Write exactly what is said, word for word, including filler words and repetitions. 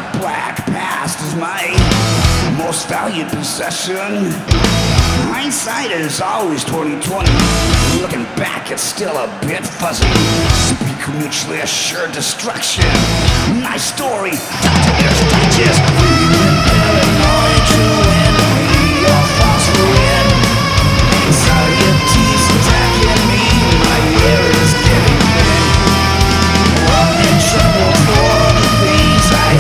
dark black past is my most valued possession. Hindsight is always twenty twenty. Looking back, it's still a bit fuzzy. Speak mutually assured destruction. Nice story, Doctor Digest.